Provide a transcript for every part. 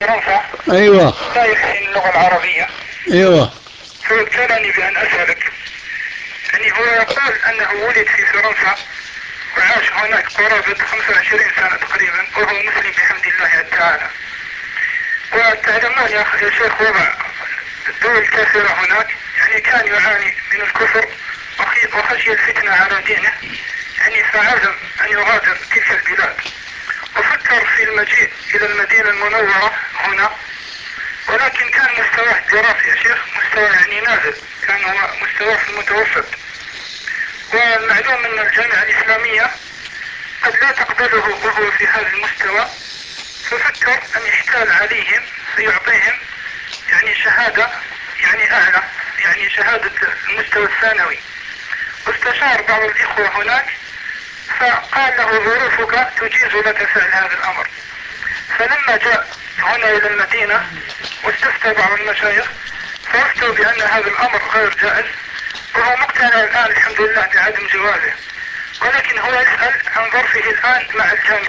فرنسا أيوة. لا يحسن اللغة العربية. أيوة. فابتلاني بأن أسألك. يعني هو يقول أنه ولد في فرنسا وعاش هناك قرابة 25 سنة تقريبا، وهو مسلم بحمد الله تعالى. وتعلمون يا شيخ وضع الدول الكافرة هناك، يعني كان يعاني من الكفر وخشي الفتنة على دينه، يعني فعزم أن يغادر تلك البلاد، وفكر في المجيء إلى المدينة المنورة هنا، ولكن كان مستواه الدراسي يا شيخ مستوى يعني نازل، كان هو مستواه في المتوسط، والمعلوم أن الجامعة الإسلامية قد لا تقبله وهو في هذا المستوى، ففكر أن يحتال عليهم فيعطيهم يعني شهادة يعني أعلى، يعني شهادة المستوى الثانوي. واستشار بعض الإخوة هناك فقال له ظروفك تجيز لك فعل هذا الأمر. فلما جاء هنا إلى المدينة واستفتى بعض المشايخ فأفتوا بأن هذا الأمر غير جائز، وهو مقتنع الآن الحمد لله بعدم جوازه، ولكن هو يسأل عن ظرفه الآن مع الجامعة.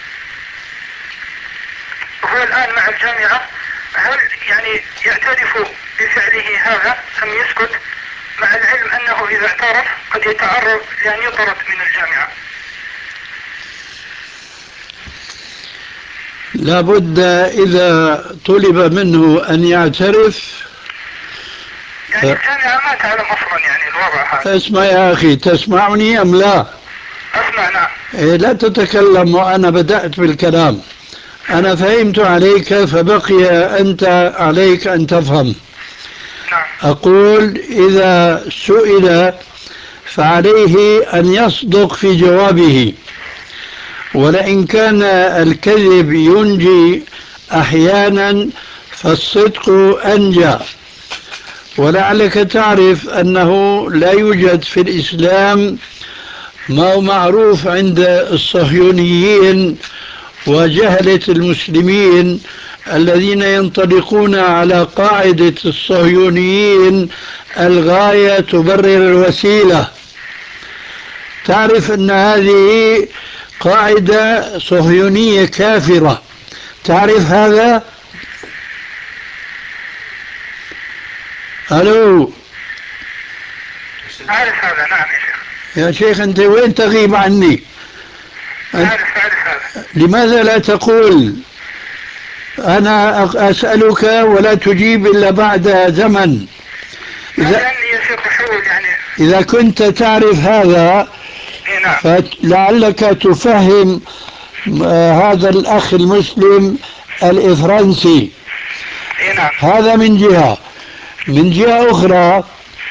وهو الآن مع الجامعة هل يعني يعترف بفعله هذا أم يسكت، مع العلم أنه إذا اعترف قد يتعرض لأن يطرد من الجامعة؟ لابد إذا طلب منه أن يعترف. يعني الجامعة ما تعلم أصلا يعني الوضع هذا. اسمع يا أخي، تسمعني أم لا؟ أسمع نعم. لا تتكلم وأنا بدأت بالكلام. أنا فهمت عليك، فبقي أنت عليك أن تفهم. نعم. أقول إذا سئل فعليه أن يصدق في جوابه، ولئن كان الكذب ينجي أحيانا فالصدق أنجى. ولعلك تعرف أنه لا يوجد في الإسلام ما هو معروف عند الصهيونيين وجهلة المسلمين الذين ينطلقون على قاعدة الصهيونيين: الغاية تبرر الوسيلة. تعرف أن هذه قاعدة صهيونية كافرة، تعرف هذا؟ ألو أعرف هذا نعم يا شيخ. يا شيخ، أنت وين تغيب عني؟ أعرف هذا. لماذا لا تقول أنا أسألك ولا تجيب إلا بعد زمن؟ لأني يا شيخ أحاول يعني. إذا كنت تعرف هذا نعم. فلعلك تفهم هذا الأخ المسلم الإفرنسي. نعم. هذا من جهة. من جهة أخرى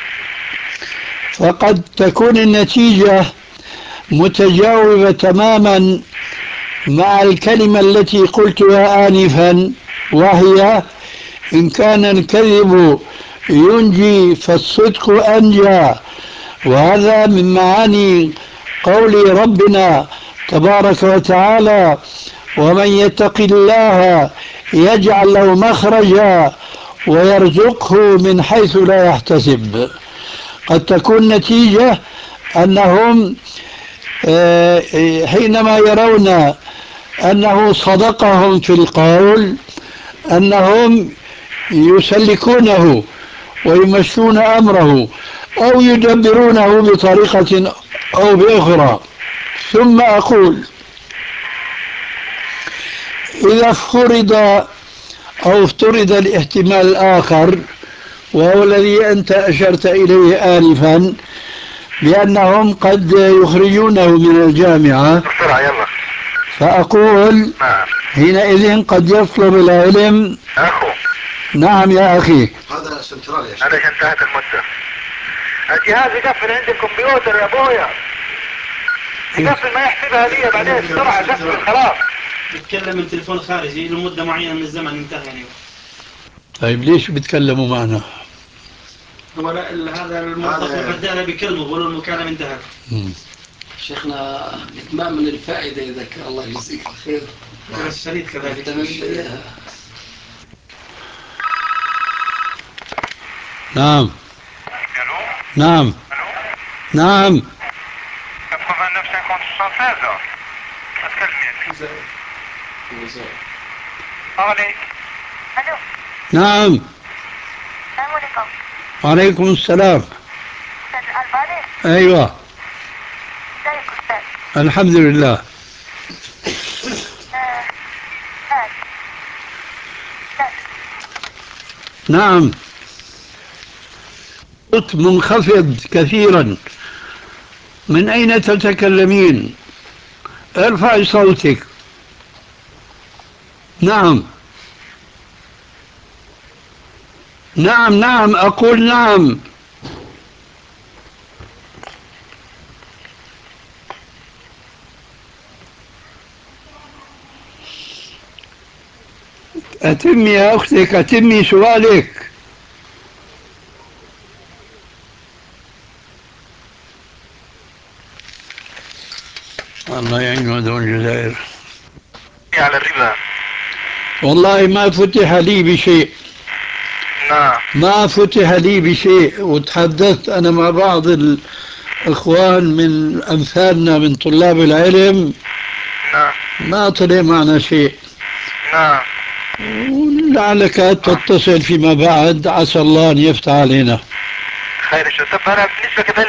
فقد تكون النتيجة متجاوبة تماما مع الكلمة التي قلتها آنفا، وهي: إن كان الكذب ينجي فالصدق أنجى. وهذا من معاني قول ربنا تبارك وتعالى: ومن يتق الله يجعل له مخرجا ويرزقه من حيث لا يحتسب. قد تكون نتيجة أنهم حينما يرون أنه صدقهم في القول أنهم يسلكونه ويمشون أمره أو يدبرونه بطريقة أو بأخرى. ثم أقول: إذا فرض أو افترض الاحتمال الآخر، وهو الذي أنت أشرت إليه آنفا، بأنهم قد يخرجونه من الجامعة، بسرعة يلا. فأقول نعم. حينئذ قد يطلب العلم. أخو. نعم يا أخي. هذا سنترال يا شيخ. هذا انتهت المدة. الجهاز يقفل عند الكمبيوتر يا ابويا. يقفل ما يحسبها لي بعدين بسرعة قفل خلاص. نتكلم من تليفون خارجي لمدة معينة من الزمن انتهى يعني. طيب ليش بيتكلموا معنا؟ هو هذا الموظف البدالة بيكلمه بيقولوا المكالمة انتهت. شيخنا إتمام من الفائدة إذا كان الله يجزيك الخير. الشريط كذلك. نعم. نعم. نعم. 89 56 heures. ما تكلمني. Allez. الو. نعم. السلام عليكم. وعليكم السلام. استاذ الألباني. أيوة. ازيك استاذ؟ الحمد لله. استاذ. استاذ. نعم. صوت منخفض كثيرا. من أين تتكلمين؟ ارفعي صوتك. نعم. نعم نعم أقول نعم. أتمي يا أختك، أتمي سؤالك. الله يعين هذول الجزائر. على الربا. والله ما فتح لي بشيء. نعم. ما فتح لي بشيء، وتحدثت أنا مع بعض الإخوان من أمثالنا من طلاب العلم. نعم. ما طلع معنا شيء. نعم. ولعلك تتصل فيما بعد، عسى الله أن يفتح علينا. خير. شو طب أنا بالنسبة كذلك